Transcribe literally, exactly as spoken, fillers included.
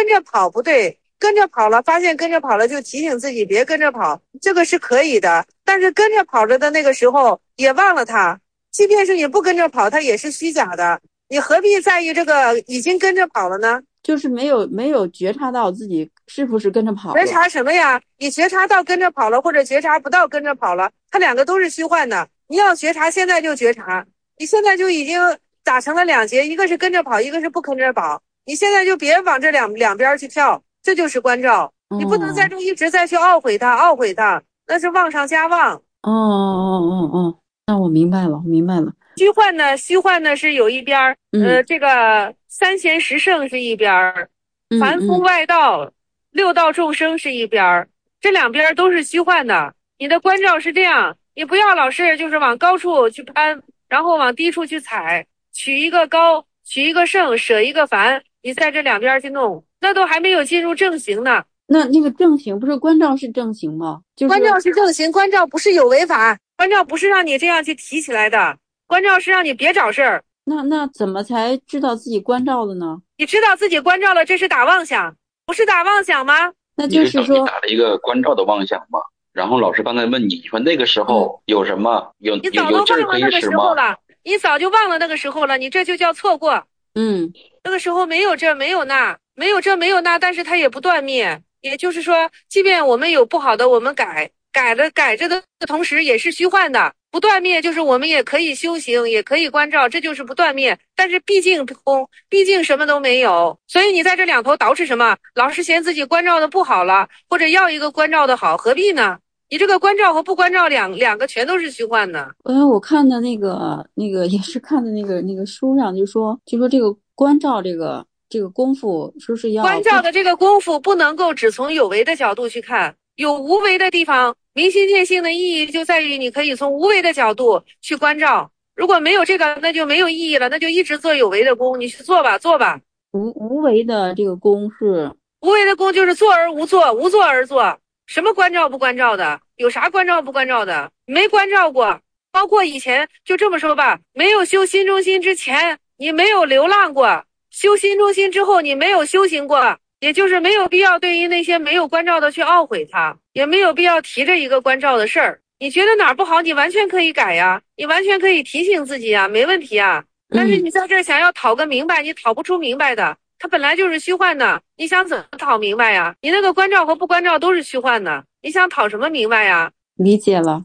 跟着跑不对，跟着跑了，发现跟着跑了就提醒自己别跟着跑，这个是可以的。但是跟着跑着的那个时候也忘了它，即便是你不跟着跑，它也是虚假的。你何必在意这个已经跟着跑了呢？ 就是没有没有觉察到自己是不是跟着跑了。 觉察什么呀？你觉察到跟着跑了，或者觉察不到跟着跑了，它两个都是虚幻的。你要觉察，现在就觉察。你现在就已经打成了两截，一个是跟着跑，一个是不跟着跑。你现在就别往这两两边去跳，这就是关照。你不能在这一直在去懊悔它，懊悔它，那是妄上加妄。 哦哦哦哦，那我明白了，明白了。 虚幻呢，虚幻呢是有一边儿， 嗯、 呃，这个三贤十圣是一边儿， 嗯、 凡夫外道、嗯、六道众生是一边儿，这两边都是虚幻的。你的关照是这样，你不要老是就是往高处去攀，然后往低处去踩，取一个高，取一个圣，舍一个凡，你在这两边去弄，那都还没有进入正行呢。 那那个正行不是关照是正行吗？就是关照是正行，关照不是有为法，关照不是让你这样去提起来的。关照是让你别找事儿。 那那怎么才知道自己关照了呢？ 你知道自己关照了，这是打妄想，不是打妄想吗？ 那就是说你打了一个关照的妄想嘛。然后老师刚才问你说那个时候有什么、嗯、有你早都忘了那个时候了，你早就忘了那个时候了，你这就叫错过。 嗯， 那个时候没有这没有那，没有这没有那，但是它也不断灭。也就是说，即便我们有不好的，我们改改了改着的同时也是虚幻的。不断灭就是我们也可以修行，也可以关照，这就是不断灭。但是毕竟空，毕竟什么都没有，所以你在这两头捯饬什么？老是嫌自己关照的不好了，或者要一个关照的好，何必呢？你这个关照和不关照两两个全都是虚幻的。 嗯，我看的那个那个也是看的那个那个书上就说就说这个关照这个这个功夫说是要关照的这个功夫不能够只从有为的角度去看，有无为的地方。明心见性的意义就在于你可以从无为的角度去关照，如果没有这个那就没有意义了，那就一直做有为的功，你去做吧做吧。 无无为的这个功是无为的功就是做而无做，无做而做。什么关照不关照的？有啥关照不关照的？没关照过。包括以前就这么说吧，没有修心中心之前你没有流浪过，修心中心之后你没有修行过，也就是没有必要对于那些没有关照的去懊悔它，也没有必要提着一个关照的事儿。你觉得哪儿不好你完全可以改呀，你完全可以提醒自己呀，没问题啊。但是你在这儿想要讨个明白，你讨不出明白的，它本来就是虚幻的，你想怎么讨明白呀？你那个关照和不关照都是虚幻的，你想讨什么明白呀？ 理解了。